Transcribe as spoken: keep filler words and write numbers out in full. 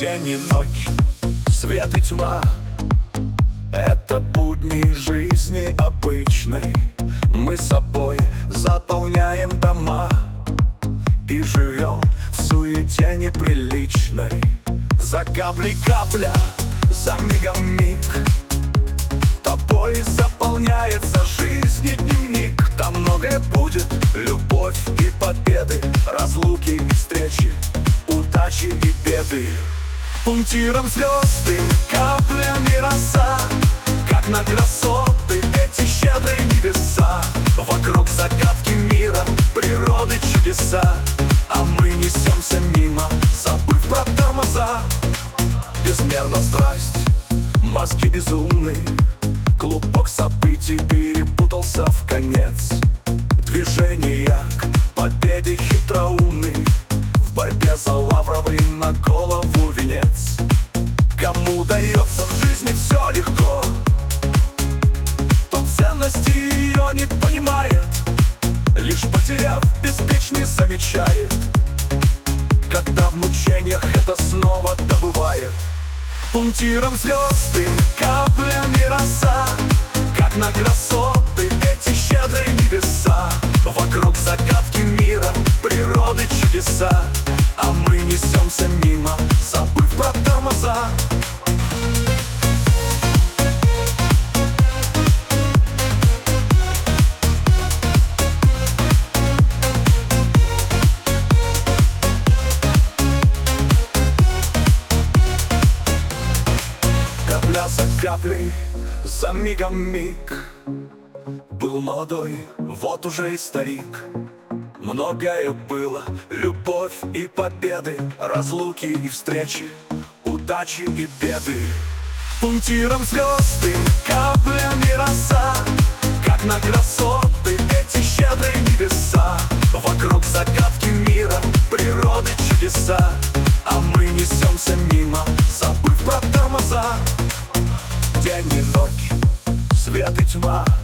День и ночь, свет и тьма — это будни жизни обычной. Мы собой заполняем дома и живем в суете неприличной. За каплей капля, за мигом миг, тобой заполняется жизнь и дневник. Там многое будет: любовь и победы, разлуки и встречи, удачи и беды. Пунктиром звезды, каплями роса, как на красоты эти щедрые небеса. Вокруг загадки мира, природы чудеса, а мы несемся мимо, забыв про тормоза. Безмерна страсть, мозги безумны, клубок событий перепутался в конец. Движения к победе хитроумны, в борьбе за лавровый на голову венец. Кому дается в жизни все легко, тот ценности ее не понимает, лишь потеряв, беспечный замечает, когда в мучениях это снова добывает. Пунктиром звезды, каплями роса, как на красоты эти щедрые небеса. Вокруг загадки мира, природы чудеса, а мы несемся мимо, забыв про тормоза. Капля за каплей, за мигом миг. Был молодой, вот уже и старик. Многое было: любовь и победы, разлуки и встречи, удачи и беды. Пунктиром звезды, каплями роса, как на красоты эти щедрые небеса. Вокруг загадки мира, природы чудеса, а мы несемся мимо, забыв про тормоза. День и ночь, свет и тьма